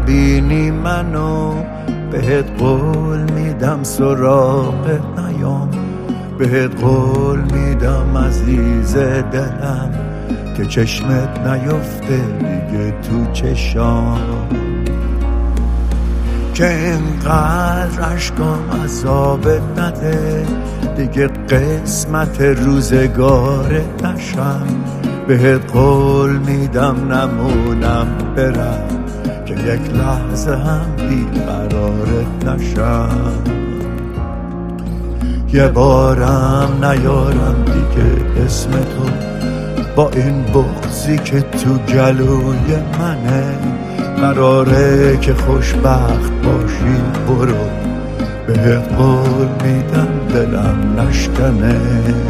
نبینی منو بهت قول میدم سراغت نیام، بهت قول میدم عزیز دلم که چشمت نیفته دیگه تو چشام، که اینقدر عشقام عذابت نده دیگه قسمت روزگارت نشم، بهت قول میدم نمونم برم که یک لحظه هم بیقرارت نشم، یه بارم نیارم دیگه اسم تو با این بغضی که تو گلوی منه، قراره که خوشبخت باشی برو بهت قول میدم دلم نشکنه.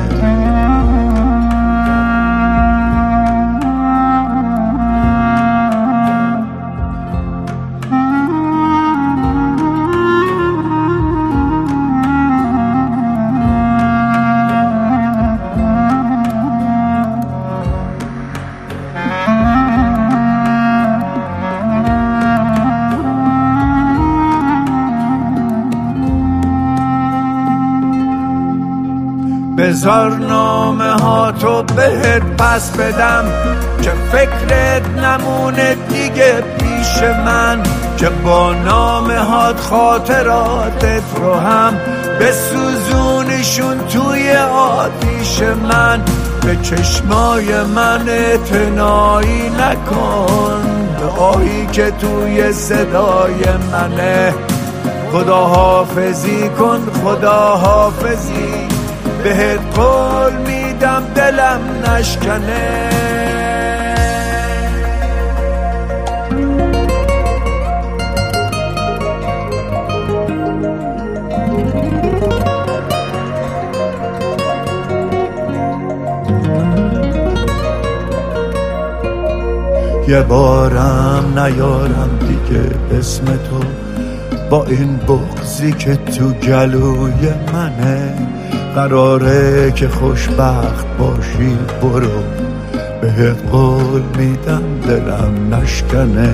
بذار نامه ها تو بهت پس بدم که فکرت نمونه دیگه پیش من، که با نامه هات خاطراتت رو هم بسوزونشون توی آتیش من، به چشمای من اعتنایی نکن به آهی که توی صدای منه، خدا حافظی کن خدا حافظی بهت قول میدم دلم نشکنه. یه بارم نیارم دیگه اسم تو با این بغضی که تو گلوی منه، قراره که خوشبخت باشی برو بهت قول میدم دلم نشکنه.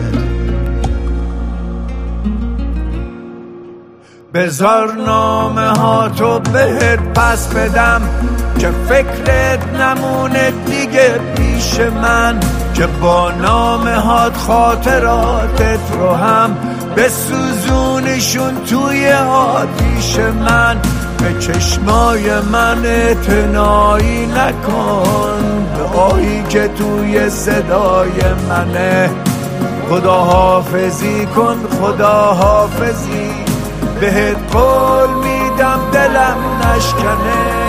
بذار نامه ها تو بهت پس بدم که فکرت نمونه دیگه پیش من، که با نامه هات خاطراتت رو هم بسوزونشون توی آتیش من، به چشمای من اعتنایی نکن به آهی که توی صدای منه، خدا حافظی کن خدا حافظی بهت قول میدم دلم نشکنه.